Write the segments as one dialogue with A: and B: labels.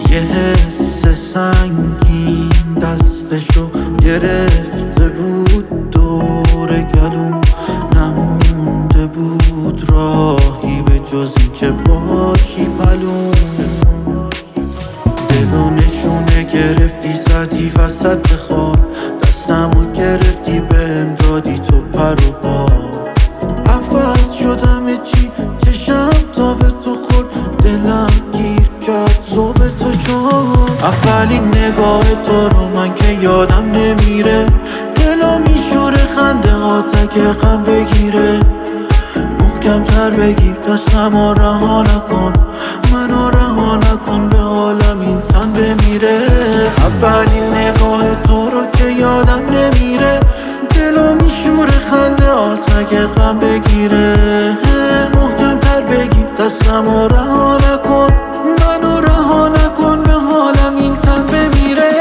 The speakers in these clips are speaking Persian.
A: یه حس سنگین دستشو گرفته بود، دور گلوم نمونده بود راهی به جز این که باشی پلوم. دلو نشونه گرفتی زدی وسط خواب، دستمو گرفتی بهم دادی تو پر و پا. عوض شدم چی چشم تا به تو خورد، دلم گیر کرد صبح تو شد. اولین نگاه تو رو من که یادم نمیره، دلو میشوره خنده ها تک غم بگیره. محکم تر بگیر دستمو رها نکن، منو رها نکن، به حالم این تن بمیره. اولین نگاه تو رو که یادم نمیره، دلو میشوره خنده ها تک غم بگیره. محکم تر بگیر دستمو رها نکن، منو رها نکن، به حالم این تن بمیره.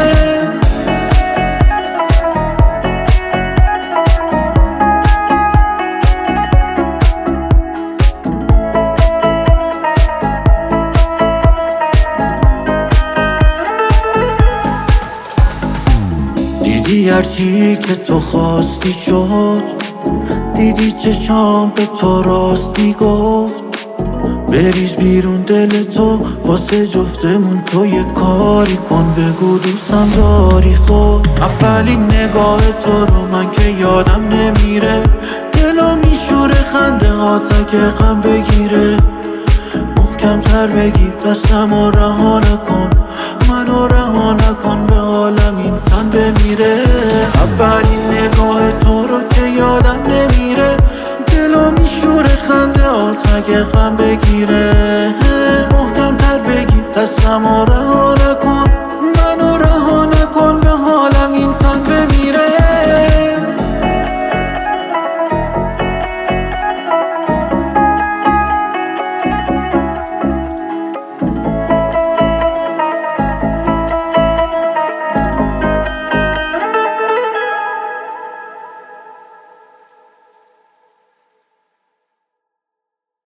A: دیدی هرچی که تو خواستی شد، دیدی چشام به تو راستی گفت. بریز بیرون دل تو واسه جفتمون، تو یه کاری کن بگو دوستم داری. خود اولین نگاه تو رو من که یادم نمیره، دلو میشوره خنده ها تک غم بگیره. محکم تر بگیر دستمو رها نکن، منو رها نکن، به حالم این تن بمیره. اولین نگاه تو رو که یادم نمیره، دلو میشوره خنده ها تک غم بگیره. محکم تر بگیر دستمو رها